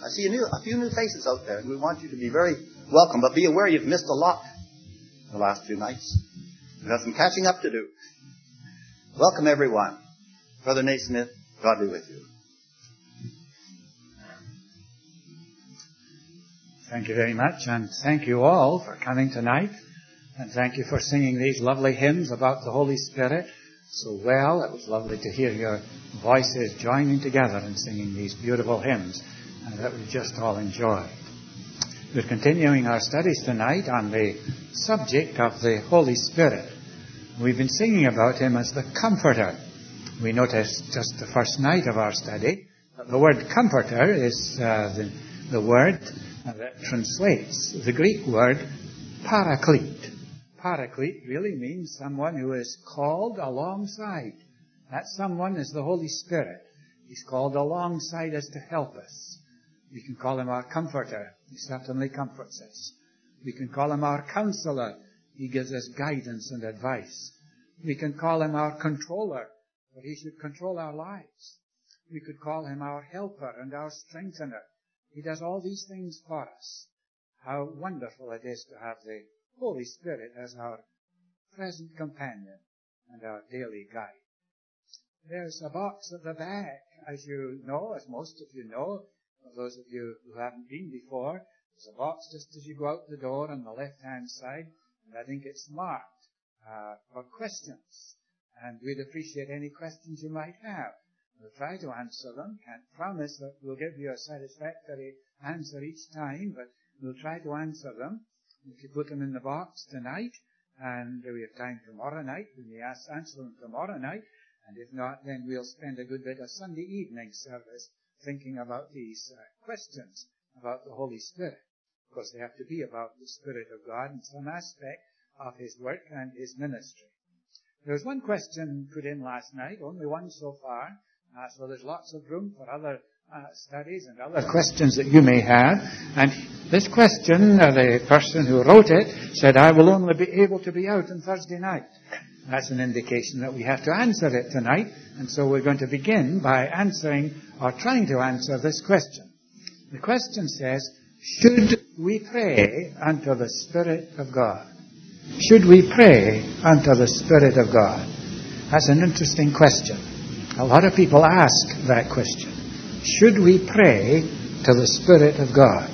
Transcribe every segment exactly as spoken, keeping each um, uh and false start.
I see a, new, a few new faces out there, and we want you to be very welcome. But be aware you've missed a lot the last few nights. We've got some catching up to do. Welcome, everyone. Brother Nate Smith, God be with you. Thank you very much, and thank you all for coming tonight. And thank you for singing these lovely hymns about the Holy Spirit so well. It was lovely to hear your voices joining together and singing these beautiful hymns and that we just all enjoyed. We're continuing our studies tonight on the subject of the Holy Spirit. We've been singing about Him as the Comforter. We noticed just the first night of our study that the word Comforter is uh, the, the word that translates the Greek word Paraclete. Paraclete really means someone who is called alongside. That someone is the Holy Spirit. He's called alongside us to help us. We can call Him our Comforter. He certainly comforts us. We can call Him our Counselor. He gives us guidance and advice. We can call Him our Controller, for He should control our lives. We could call Him our Helper and our Strengthener. He does all these things for us. How wonderful it is to have the Holy Spirit as our present companion and our daily guide. There's a box at the back, as you know, as most of you know, for those of you who haven't been before. There's a box just as you go out the door on the left-hand side, and I think it's marked uh, for questions. And we'd appreciate any questions you might have. We'll try to answer them. Can't promise that we'll give you a satisfactory answer each time, but we'll try to answer them. If you put them in the box tonight, and we have time tomorrow night, we may ask, answer them tomorrow night, and if not, then we'll spend a good bit of Sunday evening service thinking about these uh, questions about the Holy Spirit. Of course, they have to be about the Spirit of God and some aspect of His work and His ministry. There was one question put in last night, only one so far, uh, so there's lots of room for other uh, studies and other questions that you may have. And this question, uh, the person who wrote it said, I will only be able to be out on Thursday night. That's an indication that we have to answer it tonight, and so we're going to begin by answering, or trying to answer this question. The question says, should we pray unto the Spirit of God? Should we pray unto the Spirit of God? That's an interesting question. A lot of people ask that question. Should we pray to the Spirit of God?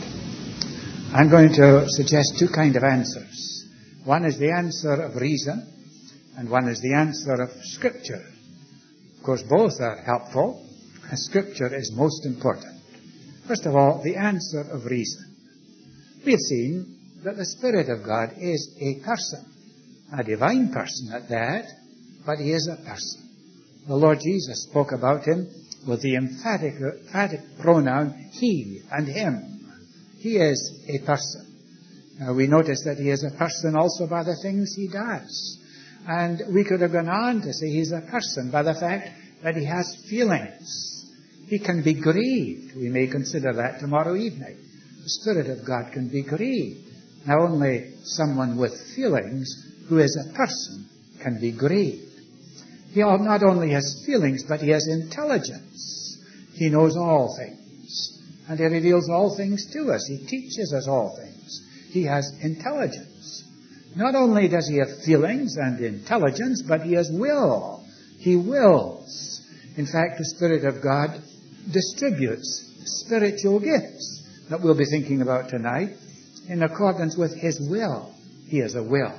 I'm going to suggest two kinds of answers. One is the answer of reason, and one is the answer of Scripture. Of course, both are helpful, and Scripture is most important. First of all, the answer of reason. We have seen that the Spirit of God is a person, a divine person at that, but He is a person. The Lord Jesus spoke about Him with the emphatic, emphatic pronoun He and Him. He is a person. Now, we notice that He is a person also by the things He does. And we could have gone on to say He's a person by the fact that He has feelings. He can be grieved. We may consider that tomorrow evening. The Spirit of God can be grieved. Now, only someone with feelings who is a person can be grieved. He not only has feelings, but He has intelligence. He knows all things. And He reveals all things to us. He teaches us all things. He has intelligence. Not only does He have feelings and intelligence, but He has will. He wills. In fact, the Spirit of God distributes spiritual gifts that we'll be thinking about tonight in accordance with His will. He has a will.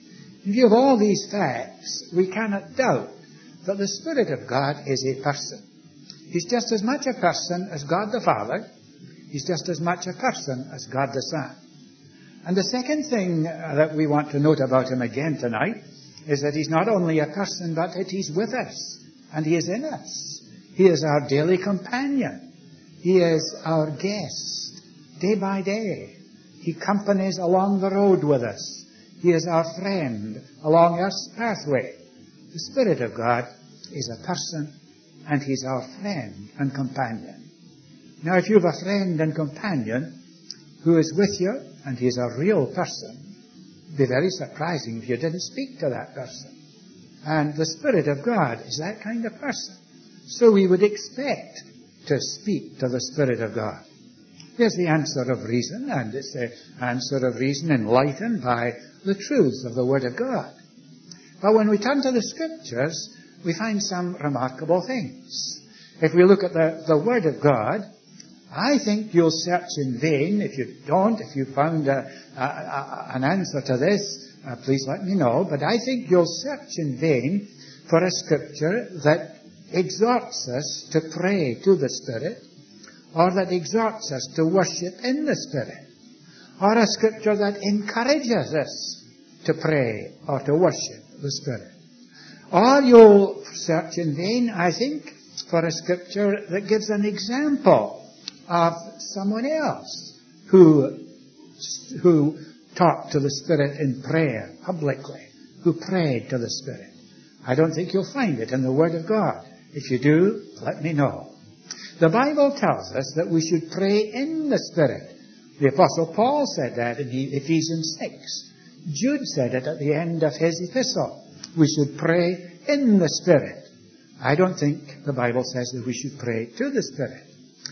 In view of all these facts, we cannot doubt that the Spirit of God is a person. He's just as much a person as God the Father. He's just as much a person as God the Son. And the second thing that we want to note about Him again tonight is that He's not only a person, but that He's with us. And He is in us. He is our daily companion. He is our guest, day by day. He companies along the road with us. He is our friend along our pathway. The Spirit of God is a person, and He's our friend and companion. Now, if you have a friend and companion who is with you, and He's a real person, it would be very surprising if you didn't speak to that person. And the Spirit of God is that kind of person. So we would expect to speak to the Spirit of God. There's the answer of reason, and it's the answer of reason enlightened by the truths of the Word of God. But when we turn to the Scriptures, we find some remarkable things. If we look at the, the Word of God, I think you'll search in vain. If you don't, if you found a, a, a, an answer to this, uh, please let me know. But I think you'll search in vain for a Scripture that exhorts us to pray to the Spirit, or that exhorts us to worship in the Spirit, or a Scripture that encourages us to pray or to worship the Spirit. Or you'll search in vain, I think, for a Scripture that gives an example of someone else who, who talked to the Spirit in prayer publicly, who prayed to the Spirit. I don't think you'll find it in the Word of God. If you do, let me know. The Bible tells us that we should pray in the Spirit. The Apostle Paul said that in Ephesians six. Jude said it at the end of his epistle. We should pray in the Spirit. I don't think the Bible says that we should pray to the Spirit.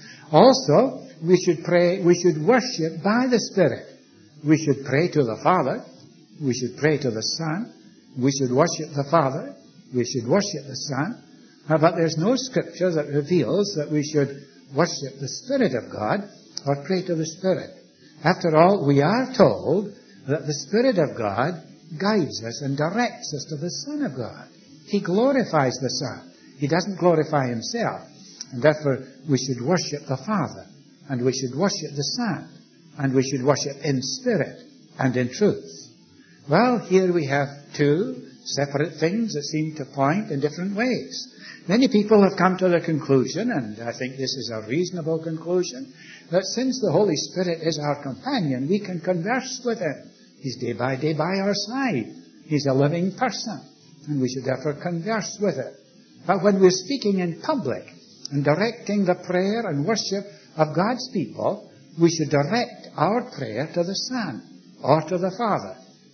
Also, we should pray, we should worship by the Spirit. We should pray to the Father. We should pray to the Son. We should worship the Father. We should worship the Son. But there's no Scripture that reveals that we should worship the Spirit of God or pray to the Spirit. After all, we are told that the Spirit of God guides us and directs us to the Son of God. He glorifies the Son. He doesn't glorify himself. And therefore, we should worship the Father, and we should worship the Son, and we should worship in spirit and in truth. Well, here we have two separate things that seem to point in different ways. Many people have come to the conclusion, and I think this is a reasonable conclusion, that since the Holy Spirit is our companion, we can converse with him. He's day by day by our side. He's a living person, and we should therefore converse with him. But when we're speaking in public and directing the prayer and worship of God's people, we should direct our prayer to the Son or to the Father,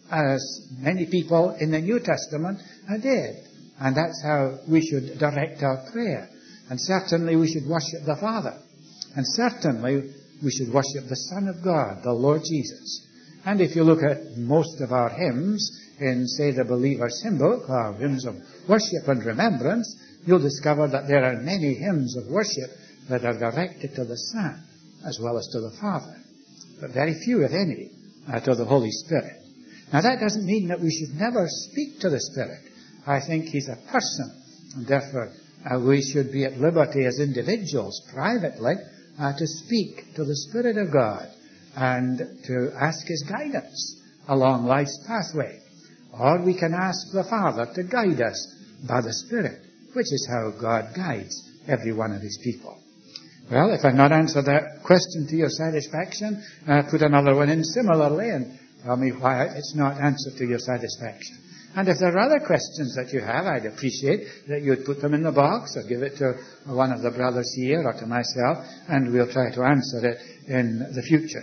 as many people in the New Testament did. And that's how we should direct our prayer. And certainly we should worship the Father. And certainly we should worship the Son of God, the Lord Jesus. And if you look at most of our hymns in, say, the Believer's Hymn Book, our hymns of worship and remembrance, you'll discover that there are many hymns of worship that are directed to the Son as well as to the Father. But very few, if any, uh, to the Holy Spirit. Now that doesn't mean that we should never speak to the Spirit. I think he's a person, and therefore uh, we should be at liberty as individuals, privately, uh, to speak to the Spirit of God and to ask his guidance along life's pathway. Or we can ask the Father to guide us by the Spirit, which is how God guides every one of his people. Well, if I've not answered that question to your satisfaction, uh, put another one in similarly and tell me why it's not answered to your satisfaction. And if there are other questions that you have, I'd appreciate that you'd put them in the box or give it to one of the brothers here or to myself, and we'll try to answer it in the future.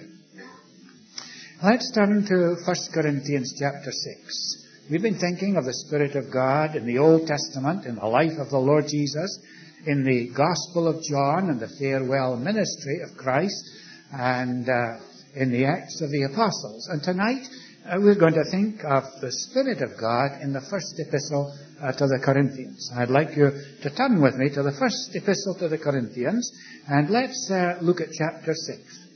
Let's turn to First Corinthians chapter six. We've been thinking of the Spirit of God in the Old Testament, in the life of the Lord Jesus, in the Gospel of John and the farewell ministry of Christ, and uh, in the Acts of the Apostles. And tonight, uh, we're going to think of the Spirit of God in the first epistle uh, to the Corinthians. I'd like you to turn with me to the first epistle to the Corinthians, and let's uh, look at chapter six.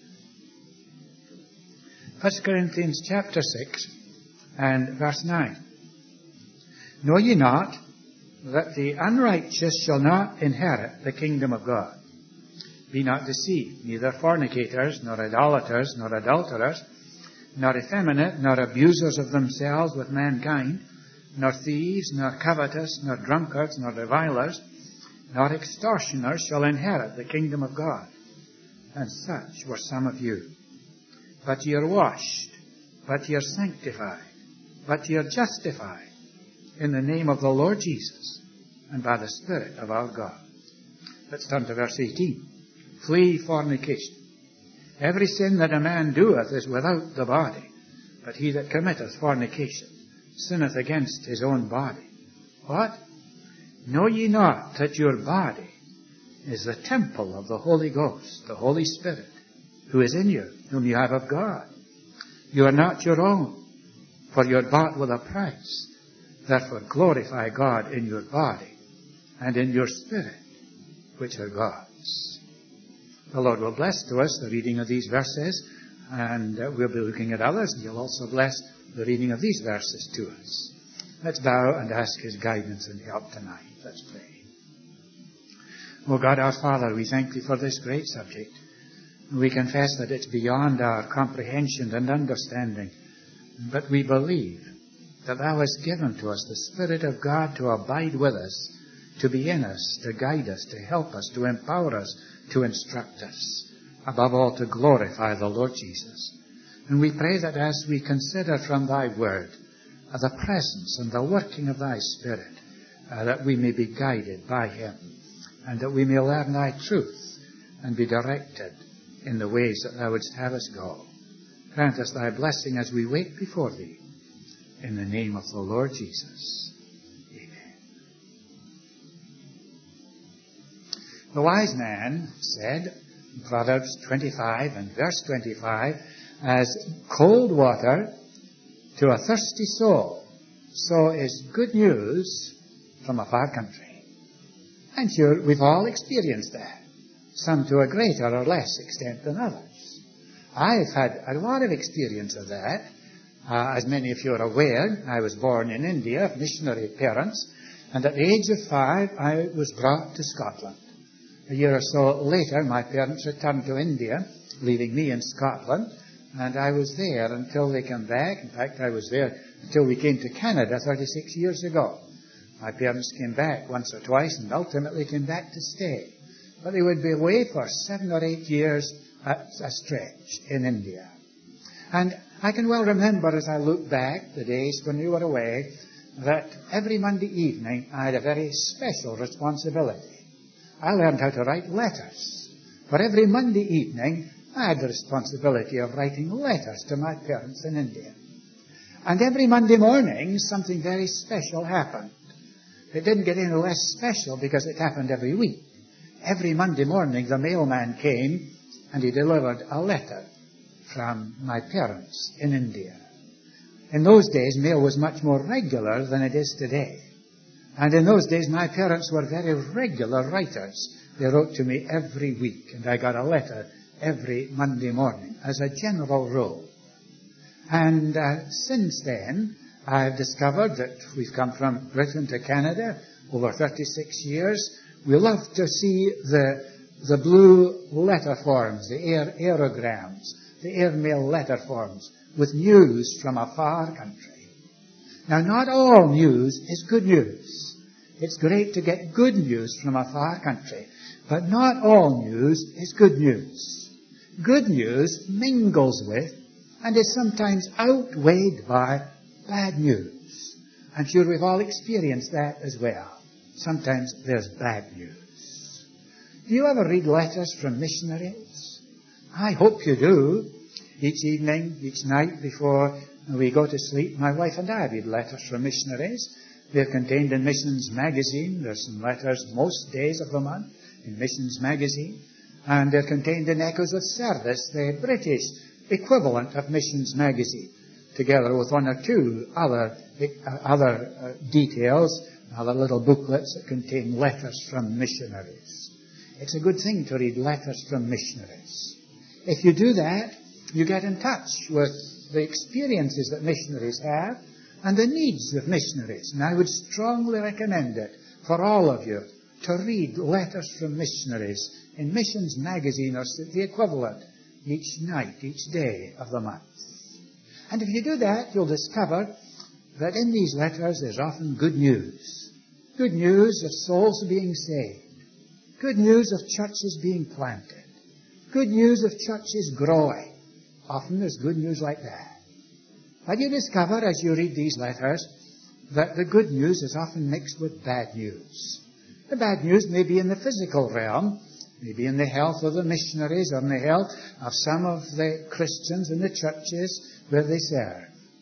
First Corinthians chapter six and verse nine. Know ye not that the unrighteous shall not inherit the kingdom of God? Be not deceived, neither fornicators, nor idolaters, nor adulterers, nor effeminate, nor abusers of themselves with mankind, nor thieves, nor covetous, nor drunkards, nor revilers, nor extortioners shall inherit the kingdom of God. And such were some of you. But ye are washed, but ye are sanctified, but ye are justified in the name of the Lord Jesus and by the Spirit of our God. Let's turn to verse eighteen. Flee fornication. Every sin that a man doeth is without the body, but he that committeth fornication sinneth against his own body. What? Know ye not that your body is the temple of the Holy Ghost, the Holy Spirit, who is in you, whom you have of God. You are not your own, for you are bought with a price. Therefore glorify God in your body and in your spirit, which are God's. The Lord will bless to us the reading of these verses, and uh, we'll be looking at others, and He'll also bless the reading of these verses to us. Let's bow and ask His guidance and help tonight. Let's pray. O God our Father, we thank Thee for this great subject. We confess that it's beyond our comprehension and understanding, but we believe that Thou hast given to us the Spirit of God to abide with us, to be in us, to guide us, to help us, to empower us, to instruct us, above all to glorify the Lord Jesus. And we pray that as we consider from Thy Word uh, the presence and the working of Thy Spirit, uh, that we may be guided by Him, and that we may learn Thy truth and be directed in the ways that Thou wouldst have us go. Grant us Thy blessing as we wait before Thee. In the name of the Lord Jesus. Amen. The wise man said, in Proverbs twenty-five and verse twenty-five, as cold water to a thirsty soul, so is good news from a far country. I'm sure we've all experienced that, some to a greater or less extent than others. I've had a lot of experience of that. Uh, as many of you are aware, I was born in India of missionary parents, and at the age of five, I was brought to Scotland. A year or so later, my parents returned to India, leaving me in Scotland, and I was there until they came back. In fact, I was there until we came to Canada thirty-six years ago. My parents came back once or twice and ultimately came back to stay. But they would be away for seven or eight years at a stretch in India. And I can well remember, as I look back, the days when we were away, that every Monday evening I had a very special responsibility. I learned how to write letters. For every Monday evening, I had the responsibility of writing letters to my parents in India. And every Monday morning, something very special happened. It didn't get any less special because it happened every week. Every Monday morning, the mailman came and he delivered a letter from my parents in India. In those days, mail was much more regular than it is today. And in those days, my parents were very regular writers. They wrote to me every week, and I got a letter every Monday morning, as a general rule. And uh, since then, I've discovered that we've come from Britain to Canada over thirty-six years. We love to see the, the blue letter forms, the air, aerograms, the airmail letter forms, with news from a far country. Now, not all news is good news. It's great to get good news from a far country, but not all news is good news. Good news mingles with and is sometimes outweighed by bad news. I'm sure we've all experienced that as well. Sometimes there's bad news. Do you ever read letters from missionaries? I hope you do. Each evening, each night before we go to sleep, my wife and I read letters from missionaries. They're contained in Missions Magazine. There's some letters most days of the month in Missions Magazine. And they're contained in Echoes of Service, the British equivalent of Missions Magazine, together with one or two other, uh, other uh, details, other little booklets that contain letters from missionaries. It's a good thing to read letters from missionaries. If you do that, you get in touch with the experiences that missionaries have and the needs of missionaries. And I would strongly recommend it for all of you to read letters from missionaries in Missions Magazine or the equivalent each night, each day of the month. And if you do that, you'll discover that in these letters there's often good news. Good news of souls being saved. Good news of churches being planted. Good news of churches growing. Often there's good news like that. But you discover as you read these letters that the good news is often mixed with bad news. The bad news may be in the physical realm, maybe in the health of the missionaries or in the health of some of the Christians in the churches where they serve.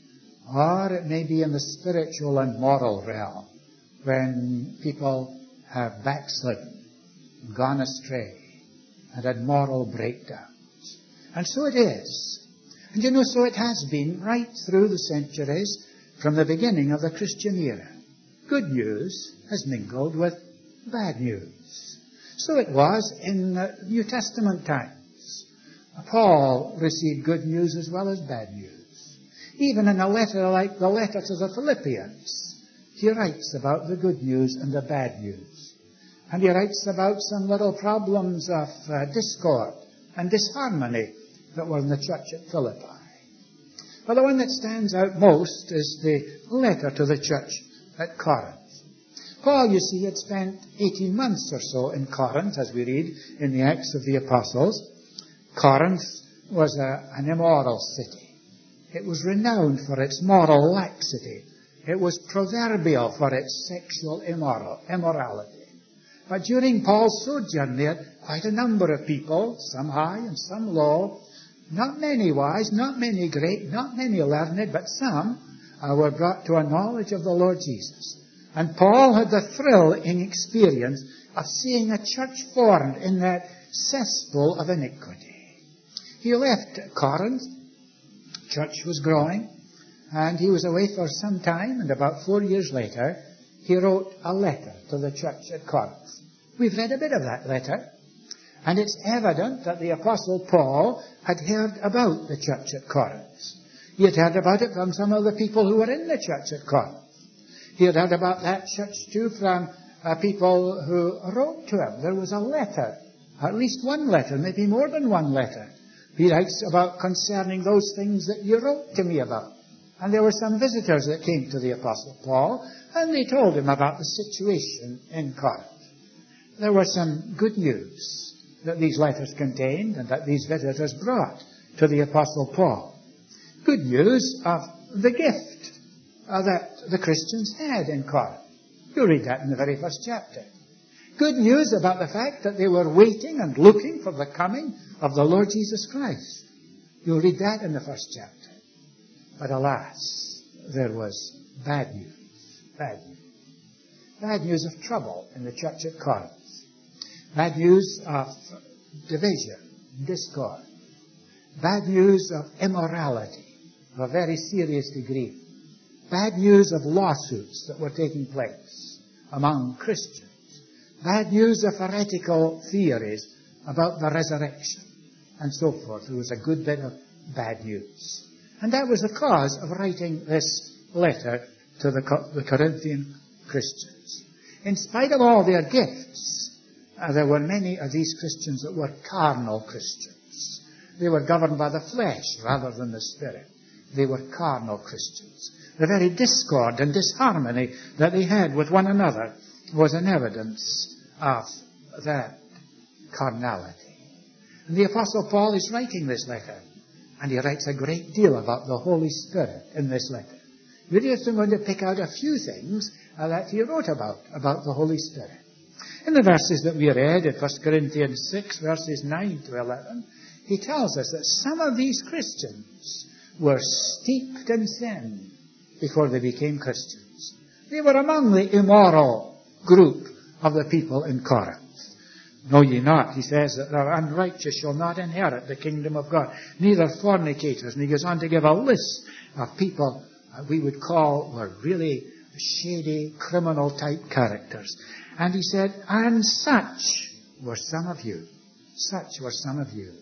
Or it may be in the spiritual and moral realm, when people have backslidden, gone astray, and had moral breakdowns. And so it is. And you know, so it has been right through the centuries from the beginning of the Christian era. Good news has mingled with bad news. So it was in uh, New Testament times. Paul received good news as well as bad news. Even in a letter like the letter to the Philippians, he writes about the good news and the bad news. And he writes about some little problems of uh, discord and disharmony that were in the church at Philippi. But the one that stands out most is the letter to the church at Corinth. Paul, you see, had spent eighteen months or so in Corinth, as we read in the Acts of the Apostles. Corinth was a, an immoral city. It was renowned for its moral laxity. It was proverbial for its sexual immoral, immorality. But during Paul's sojourn there, quite a number of people, some high and some low, not many wise, not many great, not many learned, but some uh, were brought to a knowledge of the Lord Jesus. And Paul had the thrilling experience of seeing a church formed in that cesspool of iniquity. He left Corinth. Church was growing. And he was away for some time. And about four years later, he wrote a letter to the church at Corinth. We've read a bit of that letter. And it's evident that the Apostle Paul had heard about the church at Corinth. He had heard about it from some of the people who were in the church at Corinth. He had heard about that church too from uh, people who wrote to him. There was a letter, at least one letter, maybe more than one letter. He writes about concerning those things that you wrote to me about. And there were some visitors that came to the Apostle Paul, and they told him about the situation in Corinth. There was some good news that these letters contained and that these visitors brought to the Apostle Paul. Good news of the gift uh, that the Christians had in Corinth. You read that in the very first chapter. Good news about the fact that they were waiting and looking for the coming of the Lord Jesus Christ. You'll read that in the first chapter. But alas, there was bad news. Bad news. Bad news of trouble in the church at Corinth. Bad news of division, discord. Bad news of immorality of a very serious degree. Bad news of lawsuits that were taking place among Christians. Bad news of heretical theories about the resurrection and so forth. There was a good bit of bad news. And that was the cause of writing this letter to the, the Corinthian Christians. In spite of all their gifts, uh, there were many of these Christians that were carnal Christians. They were governed by the flesh rather than the Spirit. They were carnal Christians. The very discord and disharmony that they had with one another was an evidence of that carnality. And the Apostle Paul is writing this letter, and he writes a great deal about the Holy Spirit in this letter. We're just going to pick out a few things uh, that he wrote about, about the Holy Spirit. In the verses that we read in First Corinthians six, verses nine to eleven, he tells us that some of these Christians were steeped in sin before they became Christians. They were among the immoral group of the people in Corinth. Know ye not, he says, that the unrighteous shall not inherit the kingdom of God, neither fornicators. And he goes on to give a list of people we would call were really shady, criminal-type characters. And he said, and such were some of you. Such were some of you.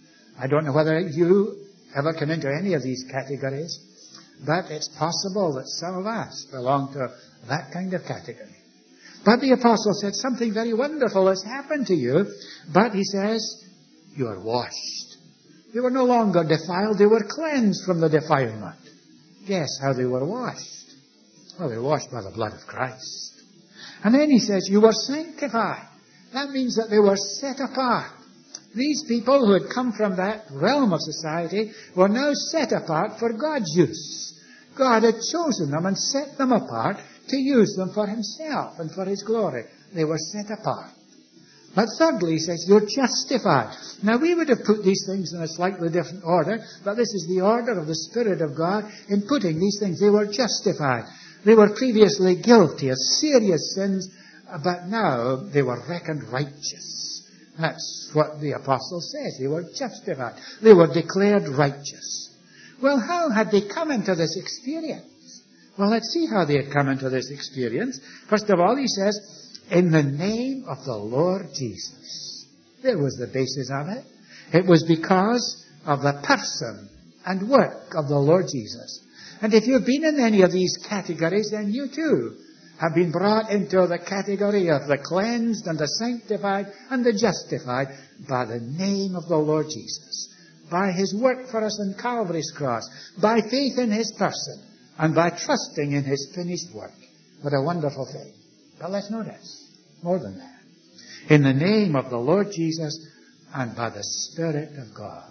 I don't know whether you ever come into any of these categories, but it's possible that some of us belong to that kind of category. But the apostle said something very wonderful has happened to you, but he says, you are washed. You were no longer defiled, they were cleansed from the defilement. Guess how they were washed? Well, they were washed by the blood of Christ. And then he says, you were sanctified. That means that they were set apart. These people who had come from that realm of society were now set apart for God's use. God had chosen them and set them apart to use them for himself and for his glory. They were set apart. But thirdly, he says, you're justified. Now, we would have put these things in a slightly different order, but this is the order of the Spirit of God in putting these things. They were justified. They were previously guilty of serious sins, but now they were reckoned righteous. That's what the apostle says. They were justified. They were declared righteous. Well, how had they come into this experience? Well, let's see how they had come into this experience. First of all, he says, in the name of the Lord Jesus. There was the basis of it. It was because of the person and work of the Lord Jesus. And if you've been in any of these categories, then you too have been brought into the category of the cleansed and the sanctified and the justified by the name of the Lord Jesus, by his work for us on Calvary's cross, by faith in his person, and by trusting in his finished work. What a wonderful thing. But let's notice more than that. In the name of the Lord Jesus and by the Spirit of God.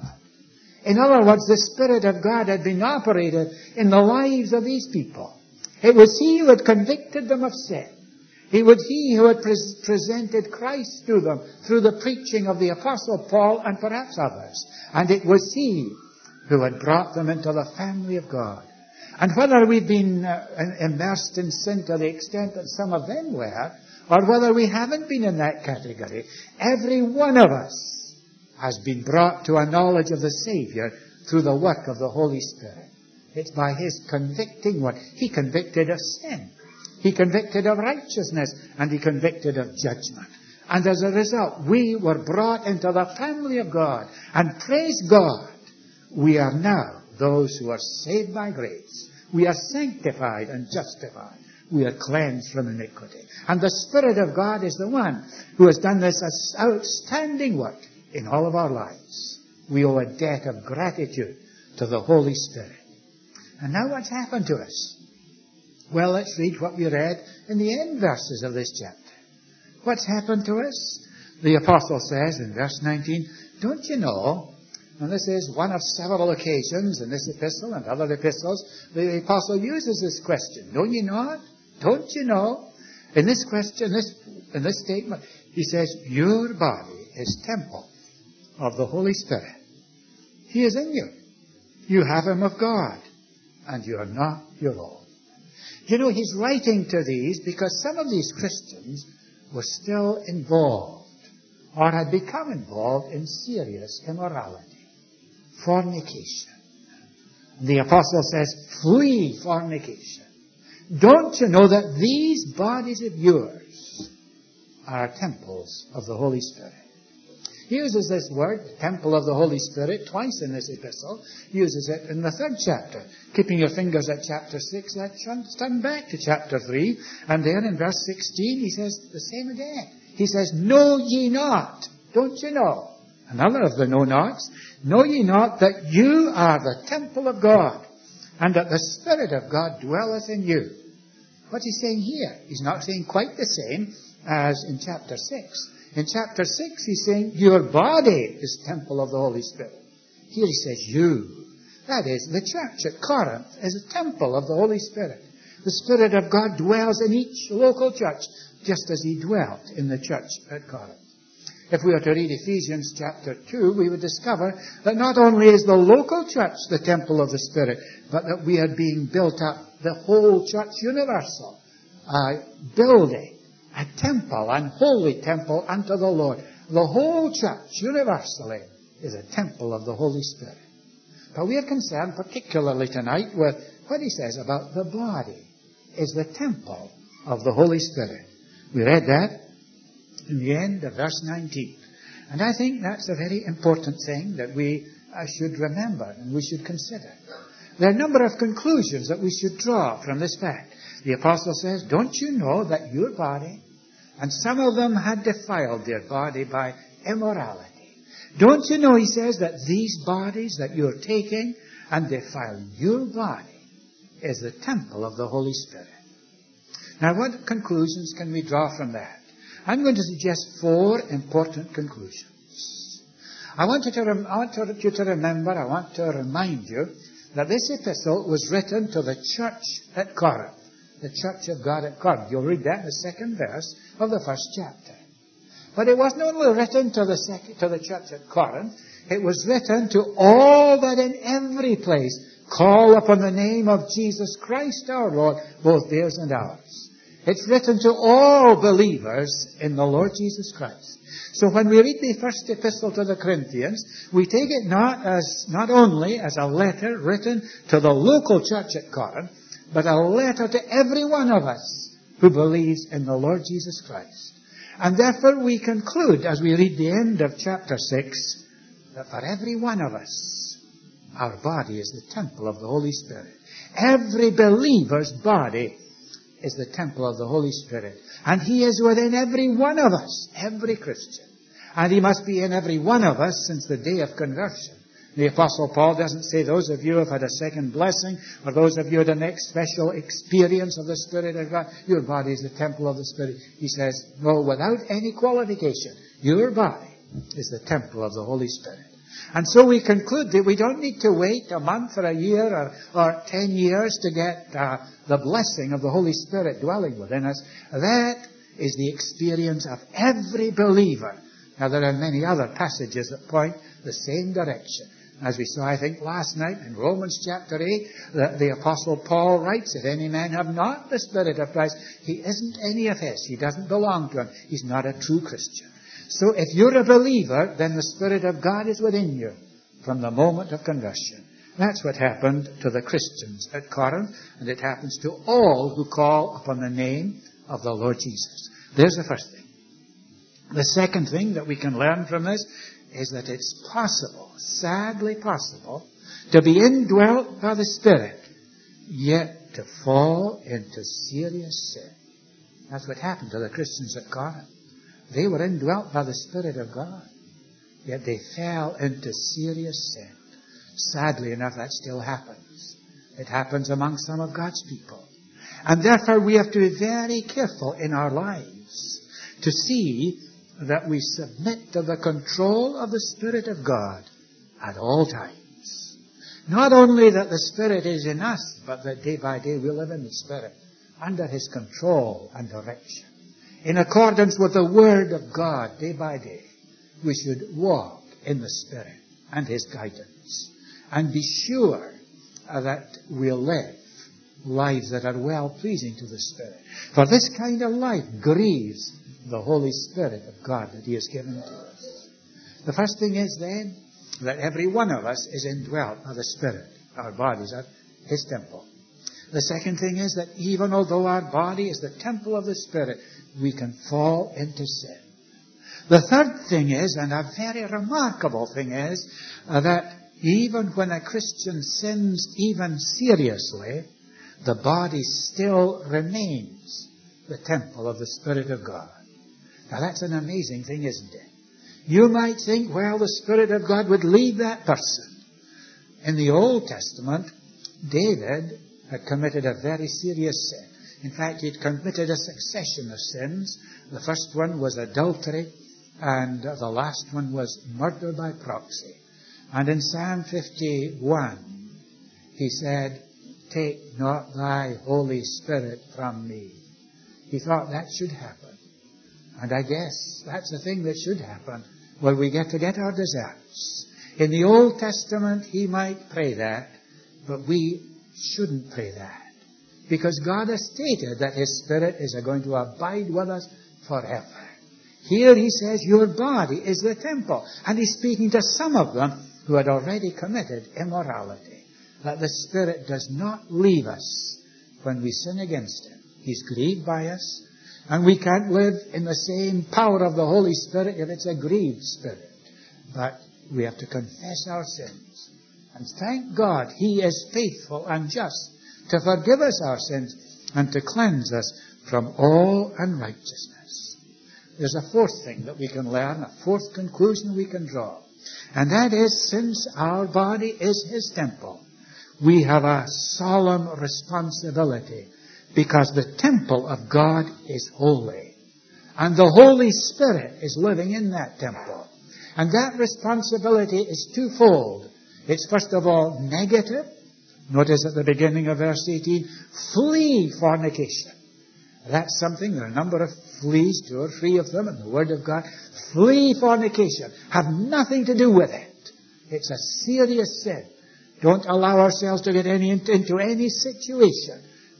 In other words, the Spirit of God had been operated in the lives of these people. It was he who had convicted them of sin. It was he who had pre- presented Christ to them through the preaching of the Apostle Paul and perhaps others. And it was he who had brought them into the family of God. And whether we've been uh, immersed in sin to the extent that some of them were, or whether we haven't been in that category, every one of us has been brought to a knowledge of the Savior through the work of the Holy Spirit. It's by his convicting work. He convicted of sin. He convicted of righteousness. And he convicted of judgment. And as a result, we were brought into the family of God. And praise God, we are now those who are saved by grace. We are sanctified and justified. We are cleansed from iniquity. And the Spirit of God is the one who has done this outstanding work in all of our lives. We owe a debt of gratitude to the Holy Spirit. And now what's happened to us? Well, let's read what we read in the end verses of this chapter. What's happened to us? The apostle says in verse nineteen, don't you know, and this is one of several occasions in this epistle and other epistles, the apostle uses this question. Know ye not? Don't you know? In this question, this, in this statement, he says, your body is temple of the Holy Spirit. He is in you. You have him of God. And you are not your own. You know, he's writing to these because some of these Christians were still involved or had become involved in serious immorality, fornication. The apostle says, flee fornication. Don't you know that these bodies of yours are temples of the Holy Spirit? He uses this word, temple of the Holy Spirit, twice in this epistle. He uses it in the third chapter. Keeping your fingers at chapter six, let's turn back to chapter three. And there in verse sixteen, he says the same again. He says, know ye not. Don't you know? Another of the know-nots. Know ye not that you are the temple of God, and that the Spirit of God dwelleth in you? What's he saying here? He's not saying quite the same as in chapter six. In chapter six, he's saying, your body is temple of the Holy Spirit. Here he says, you. That is, the church at Corinth is a temple of the Holy Spirit. The Spirit of God dwells in each local church, just as he dwelt in the church at Corinth. If we were to read Ephesians chapter two, we would discover that not only is the local church the temple of the Spirit, but that we are being built up, the whole church universal, uh, building a temple, an holy temple unto the Lord. The whole church, universally, is a temple of the Holy Spirit. But we are concerned particularly tonight with what he says about the body is the temple of the Holy Spirit. We read that in the end of verse nineteen. And I think that's a very important thing that we uh, should remember and we should consider. There are a number of conclusions that we should draw from this fact. The apostle says, don't you know that your body, and some of them had defiled their body by immorality. Don't you know, he says, that these bodies that you're taking and defiling, your body is the temple of the Holy Spirit. Now, what conclusions can we draw from that? I'm going to suggest four important conclusions. I want you to, rem- I want to, you to remember, I want to remind you that this epistle was written to the church at Corinth. The church of God at Corinth. You'll read that in the second verse of the first chapter. But it wasn't only written to the, sec- to the church at Corinth. It was written to all that in every place call upon the name of Jesus Christ our Lord, both theirs and ours. It's written to all believers in the Lord Jesus Christ. So when we read the first epistle to the Corinthians, we take it not as, not only as a letter written to the local church at Corinth, but a letter to every one of us who believes in the Lord Jesus Christ. And therefore we conclude, as we read the end of chapter six, that for every one of us, our body is the temple of the Holy Spirit. Every believer's body is the temple of the Holy Spirit. And He is within every one of us, every Christian. And He must be in every one of us since the day of conversion. The Apostle Paul doesn't say those of you who have had a second blessing, or those of you who had a next special experience of the Spirit of God, your body is the temple of the Spirit. He says, no, without any qualification, your body is the temple of the Holy Spirit. And so we conclude that we don't need to wait a month or a year or, or ten years to get uh, the blessing of the Holy Spirit dwelling within us. That is the experience of every believer. Now there are many other passages that point the same direction. As we saw, I think, last night in Romans chapter eight, the, the Apostle Paul writes, if any man have not the Spirit of Christ, he isn't any of his. He doesn't belong to him. He's not a true Christian. So if you're a believer, then the Spirit of God is within you from the moment of conversion. That's what happened to the Christians at Corinth, and it happens to all who call upon the name of the Lord Jesus. There's the first thing. The second thing that we can learn from this is that it's possible, sadly possible, to be indwelt by the Spirit, yet to fall into serious sin. That's what happened to the Christians at Corinth. They were indwelt by the Spirit of God, yet they fell into serious sin. Sadly enough, that still happens. It happens among some of God's people. And therefore we have to be very careful in our lives to see that we submit to the control of the Spirit of God at all times. Not only that the Spirit is in us, but that day by day we live in the Spirit, under His control and direction. In accordance with the Word of God, day by day, we should walk in the Spirit and His guidance. And be sure that we'll live lives that are well-pleasing to the Spirit. For this kind of life grieves the Holy Spirit of God that He has given to us. The first thing is then that every one of us is indwelt by the Spirit. Our bodies are His temple. The second thing is that even although our body is the temple of the Spirit, we can fall into sin. The third thing is, and a very remarkable thing is, uh, that even when a Christian sins even seriously, the body still remains the temple of the Spirit of God. Now that's an amazing thing, isn't it? You might think, well, the Spirit of God would leave that person. In the Old Testament, David had committed a very serious sin. In fact, he had committed a succession of sins. The first one was adultery, and the last one was murder by proxy. And in Psalm fifty-one, he said, "Take not thy Holy Spirit from me." He thought that should happen. And I guess that's the thing that should happen when we get to get our deserts. In the Old Testament, he might pray that, but we shouldn't pray that. Because God has stated that His Spirit is going to abide with us forever. Here He says, your body is the temple. And He's speaking to some of them who had already committed immorality. That the Spirit does not leave us when we sin against Him. He's grieved by us. And we can't live in the same power of the Holy Spirit if it's a grieved spirit. But we have to confess our sins. And thank God He is faithful and just to forgive us our sins and to cleanse us from all unrighteousness. There's a fourth thing that we can learn, a fourth conclusion we can draw. And that is, since our body is His temple, we have a solemn responsibility, because the temple of God is holy. And the Holy Spirit is living in that temple. And that responsibility is twofold. It's first of all negative. Notice at the beginning of verse eighteen, flee fornication. That's something, there are a number of fleas, two or three of them in the Word of God. Flee fornication. Have nothing to do with it. It's a serious sin. Don't allow ourselves to get any, into any situation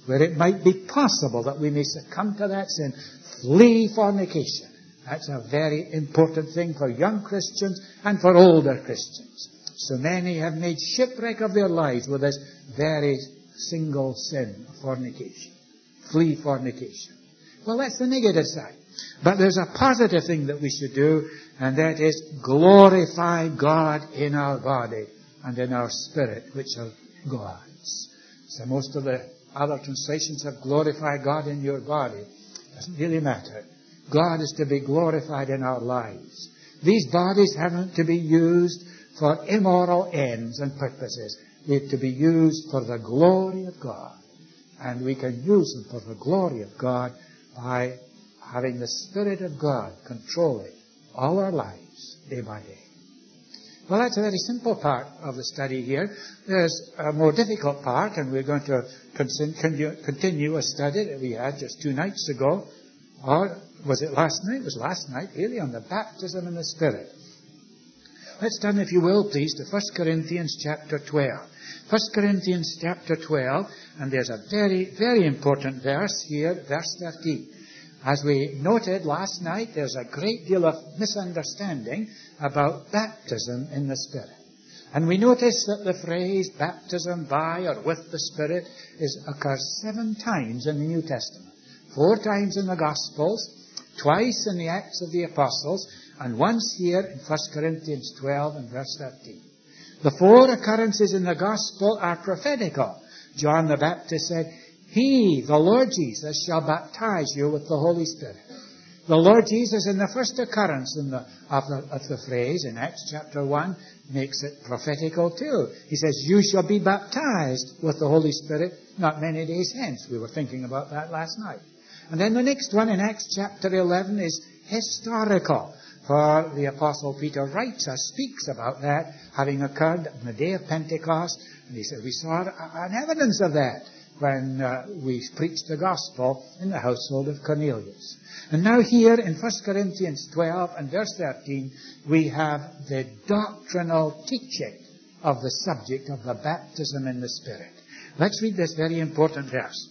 where it might be possible that we may succumb to that sin, flee fornication. That's a very important thing for young Christians and for older Christians. So many have made shipwreck of their lives with this very single sin of fornication. Flee fornication. Well, that's the negative side. But there's a positive thing that we should do, and that is glorify God in our body and in our spirit, which are God's. So most of the other translations have glorify God in your body. Doesn't really matter. God is to be glorified in our lives. These bodies haven't to be used for immoral ends and purposes. They're to be used for the glory of God. And we can use them for the glory of God by having the Spirit of God controlling all our lives day by day. Well, that's a very simple part of the study here. There's a more difficult part, and we're going to continue a study that we had just two nights ago. Or was it last night? It was last night, really, on the baptism in the Spirit. Let's turn, if you will, please, to First Corinthians chapter twelve. First Corinthians chapter twelve, and there's a very, very important verse here, verse thirteen. As we noted last night, there's a great deal of misunderstanding about baptism in the Spirit. And we notice that the phrase baptism by or with the Spirit is occurs seven times in the New Testament. Four times in the Gospels, twice in the Acts of the Apostles, and once here in First Corinthians twelve and verse thirteen. The four occurrences in the Gospel are prophetical. John the Baptist said, He, the Lord Jesus, shall baptize you with the Holy Spirit. The Lord Jesus, in the first occurrence in the, of, the, of the phrase in Acts chapter one, makes it prophetical too. He says, you shall be baptized with the Holy Spirit not many days hence. We were thinking about that last night. And then the next one in Acts chapter eleven is historical. For the Apostle Peter writes or speaks about that having occurred on the day of Pentecost. And he said, we saw an evidence of that when uh, we preached the gospel in the household of Cornelius. And now here in First Corinthians twelve and verse thirteen, we have the doctrinal teaching of the subject of the baptism in the Spirit. Let's read this very important verse.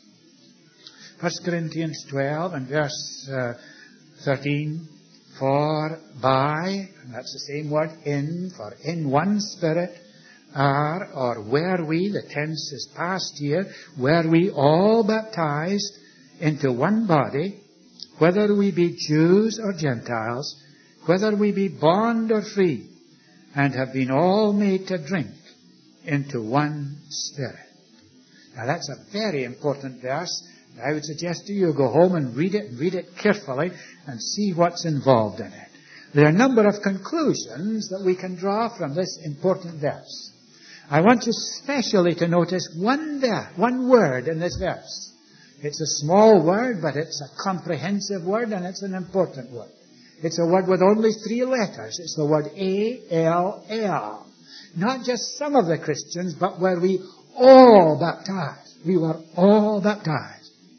First Corinthians twelve and verse uh, thirteen. For by, and that's the same word, in, for in one Spirit are, or were we, the tense is past here, were we all baptized into one body, whether we be Jews or Gentiles, whether we be bond or free, and have been all made to drink into one Spirit. Now that's a very important verse. I would suggest to you go home and read it, and read it carefully, and see what's involved in it. There are a number of conclusions that we can draw from this important verse. I want you especially to notice one verse, one word in this verse. It's a small word, but it's a comprehensive word, and it's an important word. It's a word with only three letters. It's the word A L L. Not just some of the Christians, but where we all baptized. We were all baptized.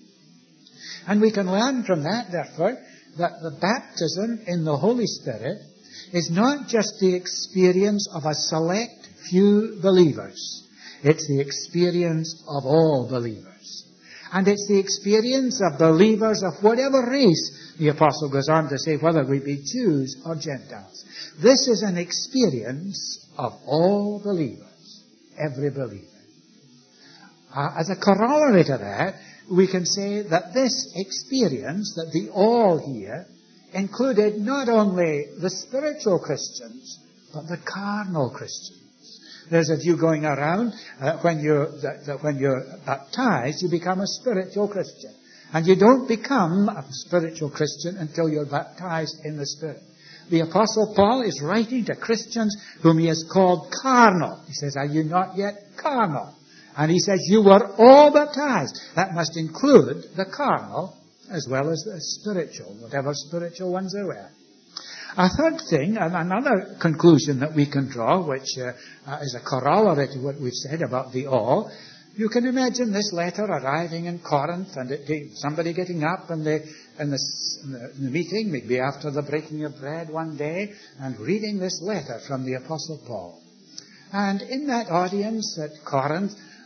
And we can learn from that, therefore, that the baptism in the Holy Spirit is not just the experience of a select few believers. It's the experience of all believers. And it's the experience of believers of whatever race, the Apostle goes on to say, whether we be Jews or Gentiles. This is an experience of all believers, every believer. Uh, as a corollary to that, we can say that this experience, that the all here, included not only the spiritual Christians, but the carnal Christians. There's a view going around uh, when you're, that, that when you're baptized, you become a spiritual Christian. And you don't become a spiritual Christian until you're baptized in the Spirit. The Apostle Paul is writing to Christians whom he has called carnal. He says, are you not yet carnal? And he says, you were all baptized. That must include the carnal as well as the spiritual, whatever spiritual ones there were. A third thing, and another conclusion that we can draw, which uh, uh, is a corollary to what we've said about the all, you can imagine this letter arriving in Corinth and it, somebody getting up and they, in, the, in, the, in the meeting, maybe after the breaking of bread one day, and reading this letter from the Apostle Paul. And in that audience at Corinth,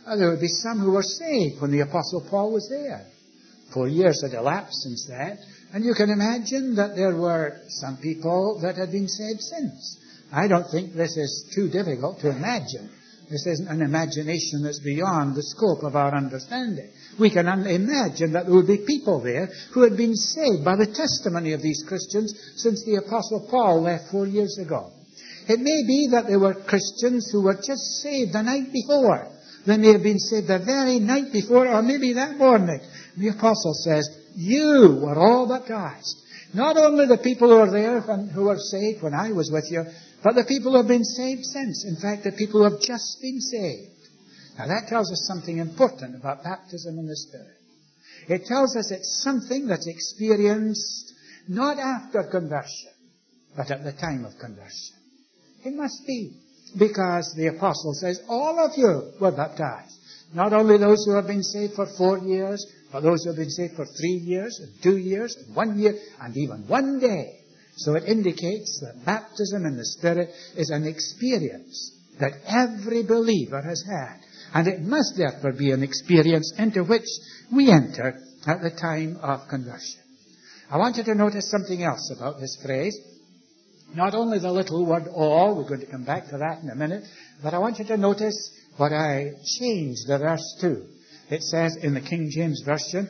Uh, there would be some who were saved when the Apostle Paul was there. Four years had elapsed since that, and you can imagine that there were some people that had been saved since. I don't think this is too difficult to imagine. This isn't an imagination that's beyond the scope of our understanding. We can un- imagine that there would be people there who had been saved by the testimony of these Christians since the Apostle Paul left four years ago. It may be that there were Christians who were just saved the night before. They may have been saved the very night before, or maybe that morning. The Apostle says, you were all baptized. Not only the people who were there when, who were saved when I was with you, but the people who have been saved since. In fact, the people who have just been saved. Now that tells us something important about baptism in the Spirit. It tells us it's something that's experienced not after conversion, but at the time of conversion. It must be, because the Apostle says, all of you were baptized. Not only those who have been saved for four years, but those who have been saved for three years, and two years, and one year, and even one day. So it indicates that baptism in the Spirit is an experience that every believer has had. And it must therefore be an experience into which we enter at the time of conversion. I want you to notice something else about this phrase. Not only the little word all, we're going to come back to that in a minute, but I want you to notice what I changed the verse to. It says in the King James Version,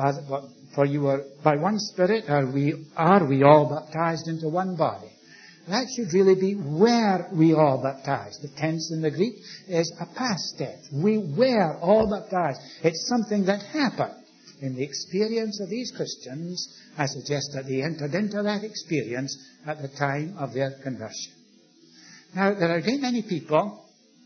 for you are by one Spirit are we are we all baptized into one body. That should really be were we all baptized. The tense in the Greek is a past tense. We were all baptized. It's something that happened. In the experience of these Christians, I suggest that they entered into that experience at the time of their conversion. Now, there are a great many people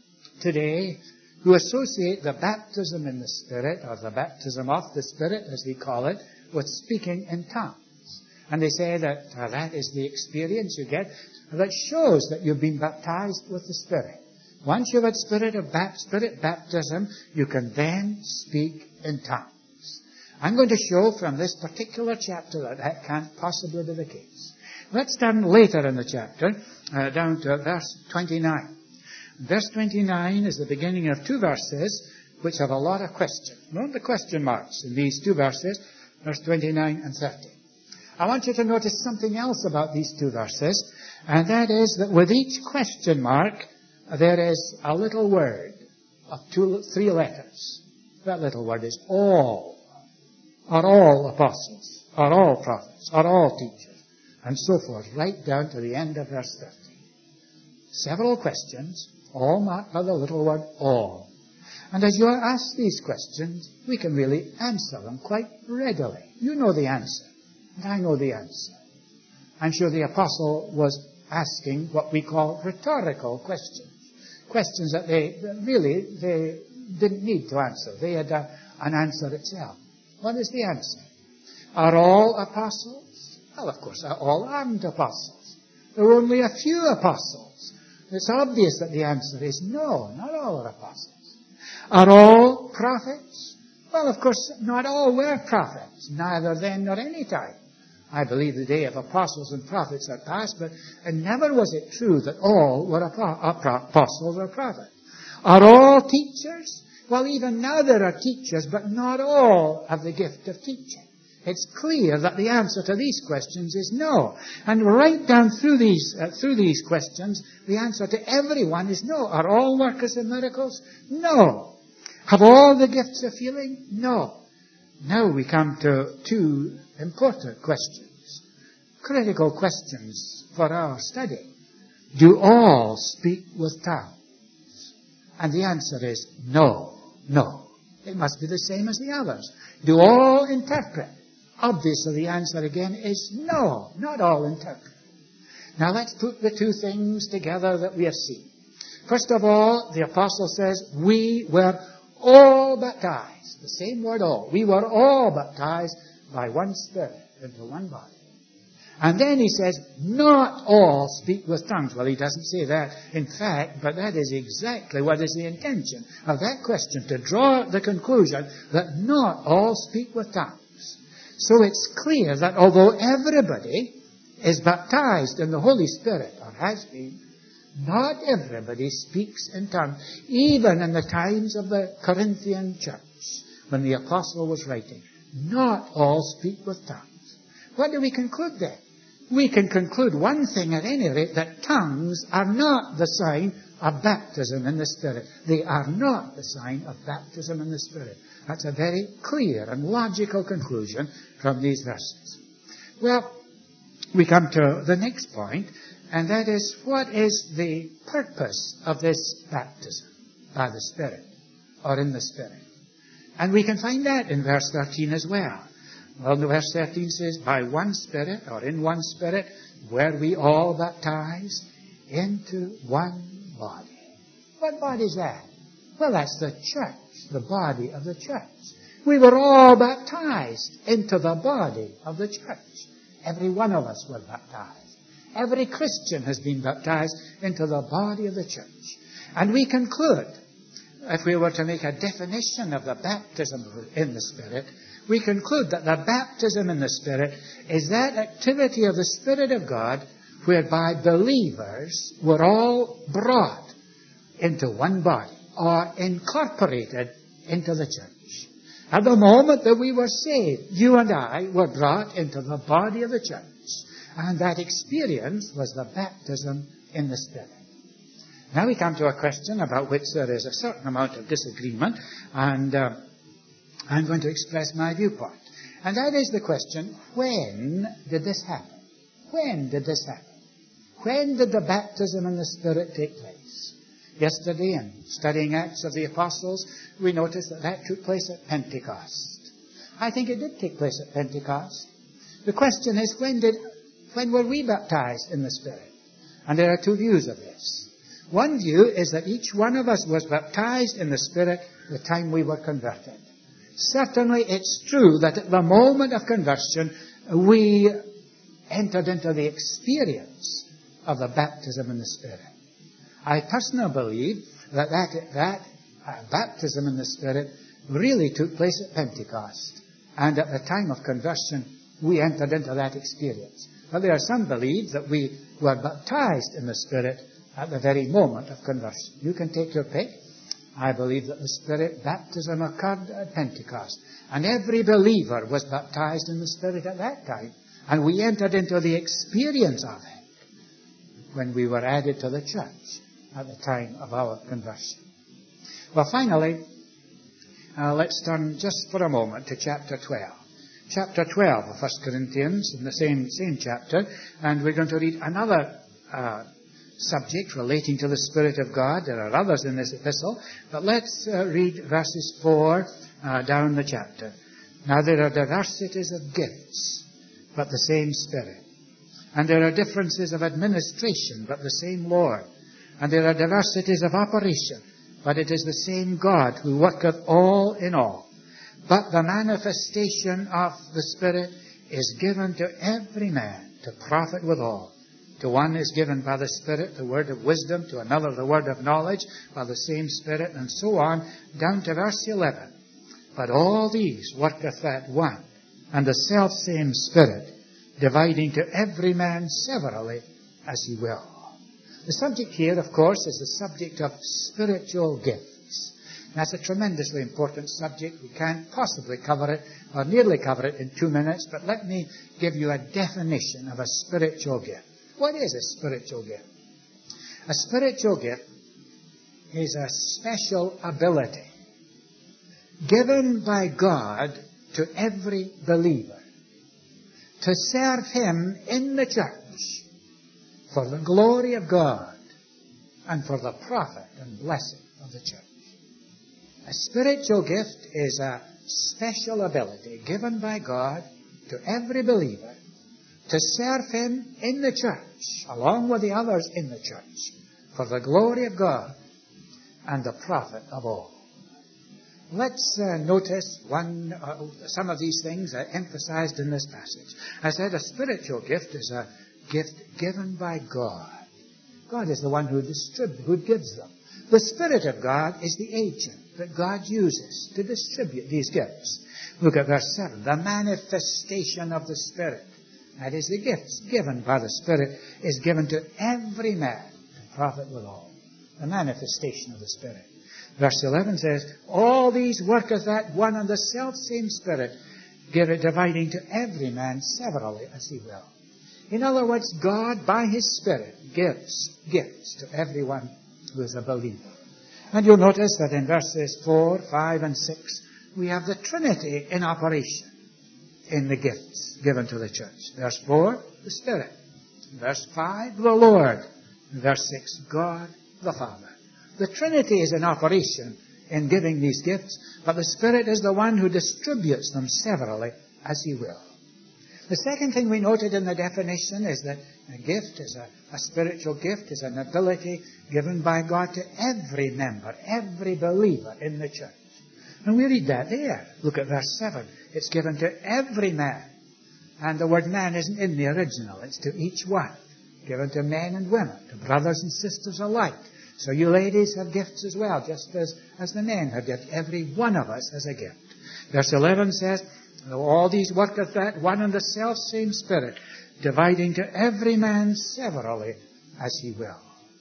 today who associate the baptism in the Spirit, or the baptism of the Spirit, as we call it, with speaking in tongues. And they say that uh, that is the experience you get that shows that you've been baptized with the Spirit. Once you've had spirit of bap- Spirit baptism, you can then speak in tongues. I'm going to show from this particular chapter that that can't possibly be the case. Let's turn later in the chapter, uh, down to verse twenty-nine. Verse twenty-nine is the beginning of two verses which have a lot of questions. Note the question marks in these two verses, verse twenty-nine and thirty. I want you to notice something else about these two verses, and that is that with each question mark, there is a little word of two, three letters. That little word is all. Are all apostles, are all prophets, are all teachers, and so forth, right down to the end of verse thirty. Several questions, all marked by the little word all. And as you are asked these questions, we can really answer them quite readily. You know the answer, and I know the answer. I'm sure the apostle was asking what we call rhetorical questions. Questions that they that really they didn't need to answer. They had a, an answer itself. What is the answer? Are all apostles? Well, of course, all aren't apostles. There are only a few apostles. It's obvious that the answer is no, not all are apostles. Are all prophets? Well, of course, not all were prophets, neither then nor any time. I believe the day of apostles and prophets are past, but and never was it true that all were apostles or prophets. Are all teachers? Well, even now there are teachers, but not all have the gift of teaching. It's clear that the answer to these questions is no. And right down through these, uh, through these questions, the answer to everyone is no. Are all workers of miracles? No. Have all the gifts of healing? No. Now we come to two important questions, critical questions for our study. Do all speak with tongues? And the answer is no. No. It must be the same as the others. Do all interpret? Obviously the answer again is no. Not all interpret. Now let's put the two things together that we have seen. First of all, the apostle says, we were all baptized. The same word all. We were all baptized by one Spirit into one body. And then he says, not all speak with tongues. Well, he doesn't say that, in fact, but that is exactly what is the intention of that question, to draw the conclusion that not all speak with tongues. So it's clear that although everybody is baptized in the Holy Spirit, or has been, Not everybody speaks in tongues. Even in the times of the Corinthian church, when the apostle was writing, not all speak with tongues. What do we conclude then? We can conclude one thing at any rate, that tongues are not the sign of baptism in the Spirit. They are not the sign of baptism in the Spirit. That's a very clear and logical conclusion from these verses. Well, we come to the next point, and that is, what is the purpose of this baptism by the Spirit, or in the Spirit? And we can find that in verse thirteen as well. Well, the verse thirteen says, by one Spirit, or in one Spirit, were we all baptized into one body. What body is that? Well, that's the church, the body of the church. We were all baptized into the body of the church. Every one of us were baptized. Every Christian has been baptized into the body of the church. And we conclude, if we were to make a definition of the baptism in the Spirit, we conclude that the baptism in the Spirit is that activity of the Spirit of God whereby believers were all brought into one body or incorporated into the church. At the moment that we were saved, you and I were brought into the body of the church. And that experience was the baptism in the Spirit. Now we come to a question about which there is a certain amount of disagreement, and uh, I'm going to express my viewpoint. And that is the question, when did this happen? When did this happen? When did the baptism in the Spirit take place? Yesterday, in studying Acts of the Apostles, we noticed that that took place at Pentecost. I think it did take place at Pentecost. The question is, when did, when were we baptized in the Spirit? And there are two views of this. One view is that each one of us was baptized in the Spirit the time we were converted. Certainly it's true that at the moment of conversion, we entered into the experience of the baptism in the Spirit. I personally believe that that, that uh, baptism in the Spirit really took place at Pentecost. And at the time of conversion, we entered into that experience. But there are some believe that we were baptized in the Spirit at the very moment of conversion. You can take your pick. I believe that the Spirit baptism occurred at Pentecost. And every believer was baptized in the Spirit at that time. And we entered into the experience of it when we were added to the church at the time of our conversion. Well, finally, uh, let's turn just for a moment to chapter twelve. Chapter twelve of First Corinthians, in the same, same chapter, and we're going to read another uh, subject relating to the Spirit of God. There are others in this epistle, but let's uh, read verses four uh, down the chapter. Now there are diversities of gifts, but the same Spirit. And there are differences of administration, but the same Lord. And there are diversities of operation, but it is the same God who worketh all in all. But the manifestation of the Spirit is given to every man to profit withal. To one is given by the Spirit the word of wisdom, to another the word of knowledge by the same Spirit, and so on, down to verse eleven. But all these worketh that one, and the selfsame Spirit, dividing to every man severally as he will. The subject here, of course, is the subject of spiritual gifts. That's a tremendously important subject. We can't possibly cover it, or nearly cover it, in two minutes, but let me give you a definition of a spiritual gift. What is a spiritual gift? A spiritual gift is a special ability given by God to every believer to serve Him in the church for the glory of God and for the profit and blessing of the church. A spiritual gift is a special ability given by God to every believer to serve Him in the church, along with the others in the church, for the glory of God and the profit of all. Let's uh, notice one, uh, some of these things are emphasized in this passage. I said a spiritual gift is a gift given by God. God is the one who distributes, who gives them. The Spirit of God is the agent that God uses to distribute these gifts. Look at verse seven. The manifestation of the Spirit, that is the gifts given by the Spirit, is given to every man to profit withal. The manifestation of the Spirit. Verse eleven says, all these worketh that one and the selfsame Spirit, give it dividing to every man severally as he will. In other words, God, by His Spirit, gives gifts to everyone who is a believer. And you'll notice that in verses four, five, and six, we have the Trinity in operation in the gifts given to the church. Verse four, the Spirit. Verse five, the Lord. Verse six, God the Father. The Trinity is in operation in giving these gifts, but the Spirit is the one who distributes them severally as He will. The second thing we noted in the definition is that a gift is a, a spiritual gift, is an ability given by God to every member, every believer in the church. And we read that there. Look at verse seven. It's given to every man. And the word man isn't in the original. It's to each one. Given to men and women, to brothers and sisters alike. So you ladies have gifts as well, just as, as the men have gifts. Every one of us has a gift. Verse eleven says, all these worketh that one and the selfsame Spirit, dividing to every man severally as he will.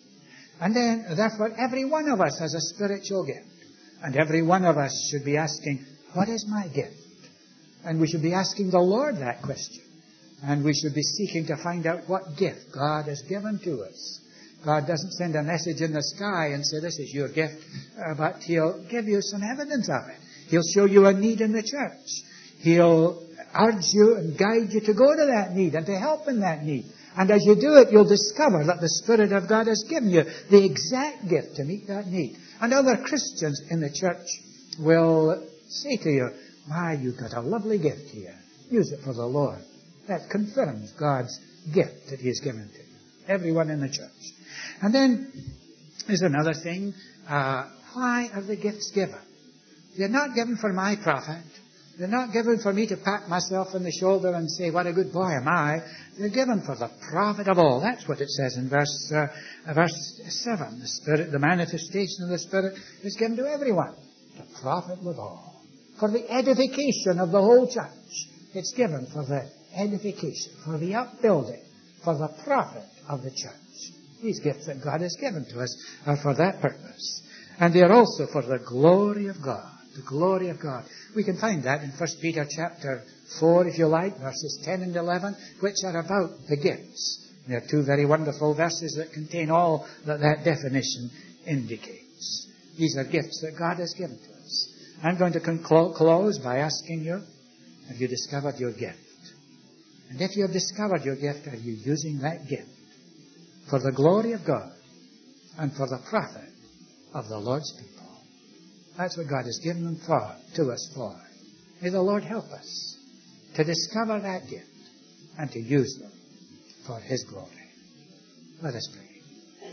And then, therefore, every one of us has a spiritual gift. And every one of us should be asking, what is my gift? And we should be asking the Lord that question. And we should be seeking to find out what gift God has given to us. God doesn't send a message in the sky and say, this is your gift, uh, but He'll give you some evidence of it. He'll show you a need in the church. He'll urge you and guide you to go to that need and to help in that need. And as you do it, you'll discover that the Spirit of God has given you the exact gift to meet that need. And other Christians in the church will say to you, my, you've got a lovely gift here. Use it for the Lord. That confirms God's gift that He has given to you. Everyone in the church. And then there's another thing. Uh, why are the gifts given? They're not given for my profit. They're not given for me to pat myself on the shoulder and say, what a good boy am I. They're given for the profit of all. That's what it says in verse uh, verse seven. The Spirit, the manifestation of the Spirit is given to everyone. To profit with all. For the edification of the whole church. It's given for the edification, for the upbuilding, for the profit of the church. These gifts that God has given to us are for that purpose. And they are also for the glory of God. The glory of God. We can find that in First Peter chapter four, if you like, verses ten and eleven, which are about the gifts. There are two very wonderful verses that contain all that that definition indicates. These are gifts that God has given to us. I'm going to conclo- close by asking you, have you discovered your gift? And if you have discovered your gift, are you using that gift for the glory of God and for the profit of the Lord's people? That's what God has given them for, to us for. May the Lord help us to discover that gift and to use them for His glory. Let us pray.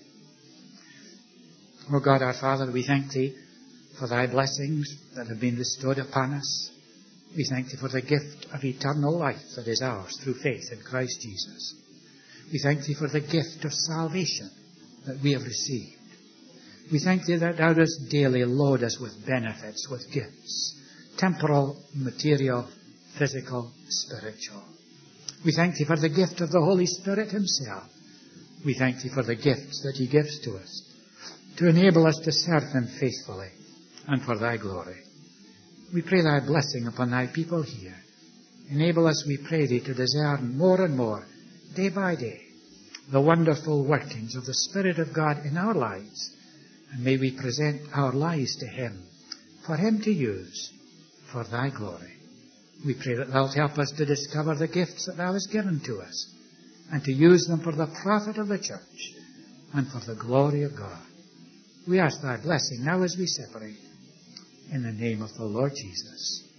O God, our Father, we thank Thee for Thy blessings that have been bestowed upon us. We thank Thee for the gift of eternal life that is ours through faith in Christ Jesus. We thank Thee for the gift of salvation that we have received. We thank Thee that Thou dost daily load us with benefits, with gifts, temporal, material, physical, spiritual. We thank Thee for the gift of the Holy Spirit Himself. We thank Thee for the gifts that He gives to us to enable us to serve Him faithfully and for Thy glory. We pray Thy blessing upon Thy people here. Enable us, we pray Thee, to discern more and more, day by day, the wonderful workings of the Spirit of God in our lives. And may we present our lives to Him, for Him to use, for Thy glory. We pray that Thou help us to discover the gifts that Thou hast given to us, and to use them for the profit of the church, and for the glory of God. We ask Thy blessing now as we separate, in the name of the Lord Jesus.